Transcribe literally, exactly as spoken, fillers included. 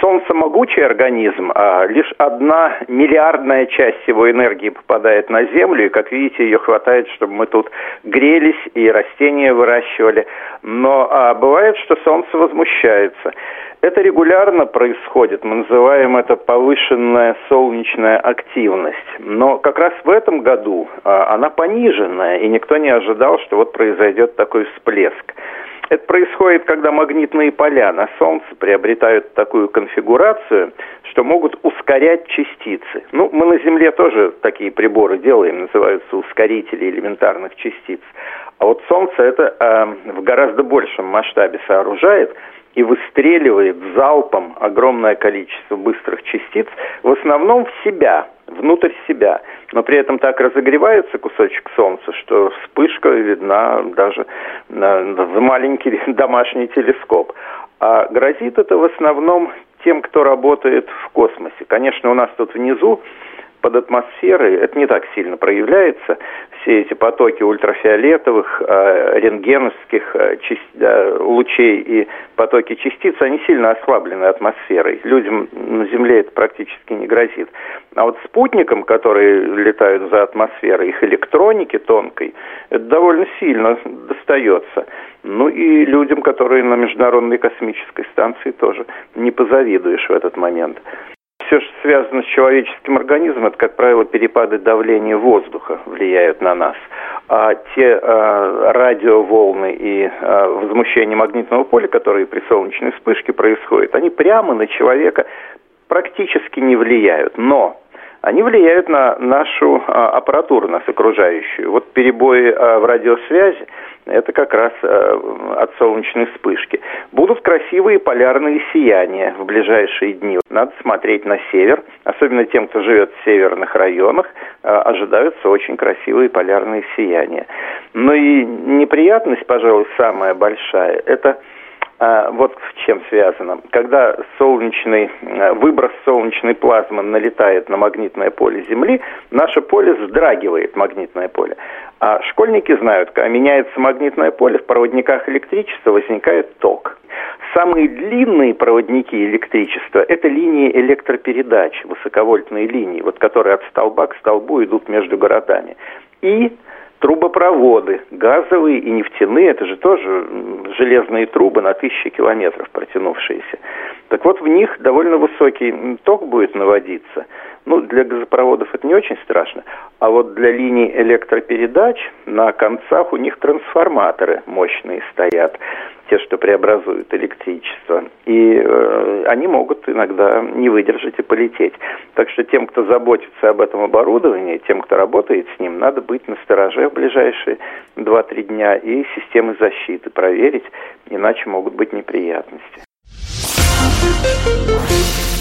Солнце могучий организм, а лишь одна миллиардная часть его энергии попадает на Землю, и, как видите, ее хватает, чтобы мы тут грелись и растения выращивали. Но а бывает, что Солнце возмущается. Это регулярно происходит, мы называем это повышенная солнечная активность. Но как раз в этом году а, она пониженная, и никто не ожидал, что вот произойдет такой всплеск. Это происходит, когда магнитные поля на Солнце приобретают такую конфигурацию, что могут ускорять частицы. Ну, мы на Земле тоже такие приборы делаем, называются ускорители элементарных частиц. А вот Солнце это э, в гораздо большем масштабе сооружает и выстреливает залпом огромное количество быстрых частиц, в основном в себя, внутрь себя. Но при этом так разогревается кусочек Солнца, что вспышка видна даже в маленький домашний телескоп. А грозит это в основном тем, кто работает в космосе. Конечно, у нас тут внизу, под атмосферой, это не так сильно проявляется. Все эти потоки ультрафиолетовых, э, рентгеновских э, част, э, лучей и потоки частиц, они сильно ослаблены атмосферой. Людям на Земле это практически не грозит. А вот спутникам, которые летают за атмосферой, их электронике тонкой, это довольно сильно достается. Ну и людям, которые на Международной космической станции, тоже не позавидуешь в этот момент. Все, что связано с человеческим организмом, это, как правило, перепады давления воздуха влияют на нас. А те э, радиоволны и э, возмущение магнитного поля, которые при солнечной вспышке происходят, они прямо на человека практически не влияют. Но они влияют на нашу э, аппаратуру, нас окружающую. Вот перебои э, в радиосвязи, это как раз э, от солнечной вспышки. Будут красивые полярные сияния в ближайшие дни. Надо смотреть на север, особенно тем, кто живет в северных районах, э, ожидаются очень красивые полярные сияния. Но и неприятность, пожалуй, самая большая, это э, вот с чем связано. Когда солнечный, э, выброс солнечной плазмы налетает на магнитное поле Земли, наше поле вздрагивает, магнитное поле. А школьники знают, когда меняется магнитное поле, в проводниках электричества возникает ток. Самые длинные проводники электричества – это линии электропередач, высоковольтные линии, вот, которые от столба к столбу идут между городами. И трубопроводы, газовые и нефтяные, это же тоже железные трубы на тысячи километров протянувшиеся. Так вот, в них довольно высокий ток будет наводиться. Ну, для газопроводов это не очень страшно, а вот для линий электропередач на концах у них трансформаторы мощные стоят, те, что преобразуют электричество, и э, они могут иногда не выдержать и полететь. Так что тем, кто заботится об этом оборудовании, тем, кто работает с ним, надо быть настороже в ближайшие два-три дня и системы защиты проверить, иначе могут быть неприятности.